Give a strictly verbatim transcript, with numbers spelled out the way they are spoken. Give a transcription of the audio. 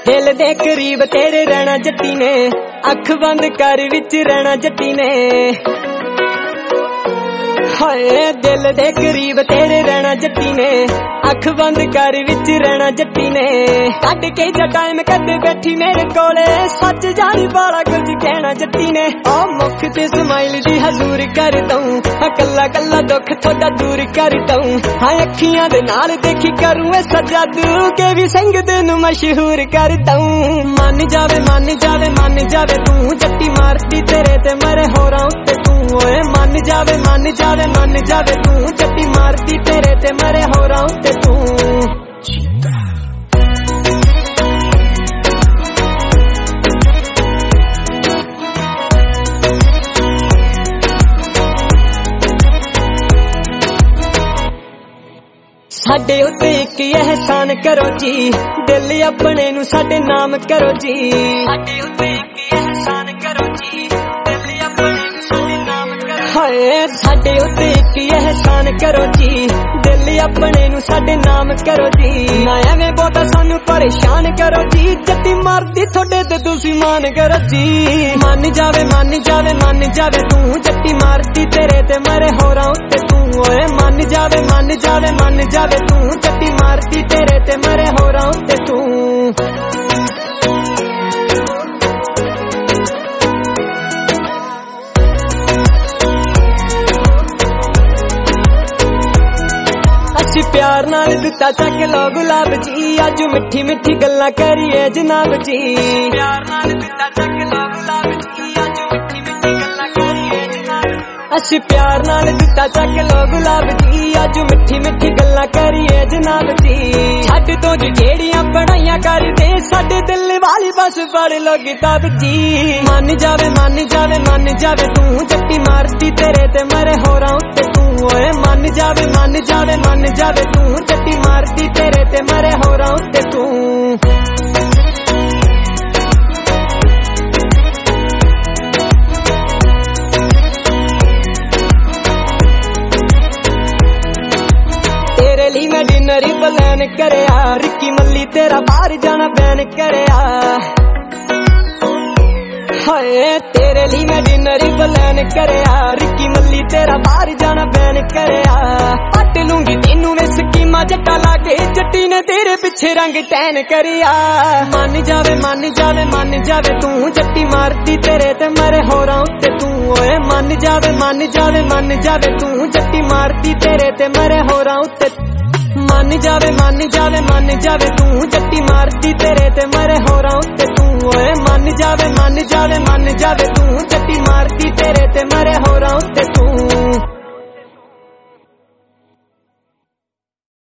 दिल दे करीब तेरे रहना जट्टी ने, अख बंद कर विच रहना जट्टी ने। हाय दिल दे करीब तेरे रहना जट्टी ने, अख बंद कर विच रहना जट्टी ने। कट के जा टाइम कद बैठी मेरे कोले, सच जानी बाला कुछ कहना जट्टी ने। आ मुख ते स्माइल दी हजूर कर दूं, कल्ला कल्ला दुख थोड़ा दूर कर दूं। हाँ अखियां दे नाल देखी करूं ए सजादू, के भी संग दिन मशहूर कर दूं। मन जावे मन जावे मन जावे तू, जट्टी मारती तेरे ते मरे होरां उत्ते तू। ओए मन जावे मन जावे मन जावे तू, जट्टी मारती तेरे ते मरे होरां उत्ते तू। साडे उत्ते इक एहसान करो जी, दिल अपने नू साडे नाम करो जी। साडे उत्ते इक एहसान करो जी, दिल अपने नू साडे नाम करो। हाय साडे उत्ते इक एहसान करो जी, दिल अपने नू साडे नाम करो जी। ना एवें बहुता सानू परेशान करो जी, जट्टी मारदी थोड़े ते तुसी मान करो जी। मन जावे मन जावे मन जावे तू, जट्टी मारदी तेरे ते मरे होरां उत्ते तू। ओए मन जावे मन जावे मन जावे तू, जट्टी मारदी तेरे ते मरे होरां उत्ते तू। असी प्यार नाल दिता चक लो गुलाब जी, अज मिठी मिठी गल्लां करिए जनाब जी। प्यार नाल दिता चक लो गुलाब जी, अज मिठी मिठी गल्लां करिए जनाब। असी प्यार नाल दिता चक लो गुलाब जी, अज मिठी मिठी गल्लां करिए जनाब जी। छड्ड तो जी जेड़ियां पढ़ाइयां करदे, साडे दिल वाली बस पढ़ लो किताब जी। मन जावे मन जावे मन जावे तू, जट्टी मारदी तेरे ते मरे होरां उत्ते तू। ओए मन जावे मन जावे मन जावे तू, जट्टी मारदी तेरे ते मरे होरां उत्ते तू। तेरे लिए मैं डिनर ही प्लान करया, रिक्की मल्ली तेरा बाहर जाना बैन करया। हाय तेरे लिए मैं डिनर ही प्लान करया, रिक्की मल्ली तेरा बाहर जाना बैन करया। पट लूंगी तेनू में स्कीमा जट्टा लाके, जट्टी ने तेरे पिछे रंग टैन करया। मन जावे मन जावे मन जावे तू, जट्टी मारदी तेरे ते मरे होरां उत्ते तू। ओए मन जावे मन जावे मन जावे तू, जट्टी मारदी तेरे ते मरे होरां उत्ते। मन जावे मन जावे मन जावे तू, जट्टी मारदी तेरे ते मरे होरां उत्ते तू। ओए मन जावे मन जावे मन जावे तू, जट्टी मारदी तेरे ते मरे होरां उत्ते।